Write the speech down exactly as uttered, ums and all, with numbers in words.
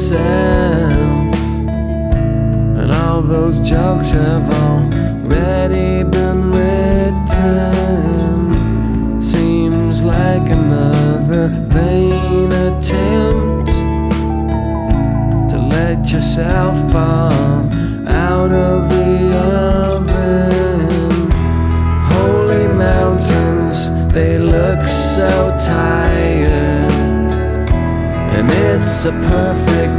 yourself, and all those jokes have already been written. Seems like another vain attempt to let yourself fall out of the oven. Holy mountains, they look so tired, and it's a perfect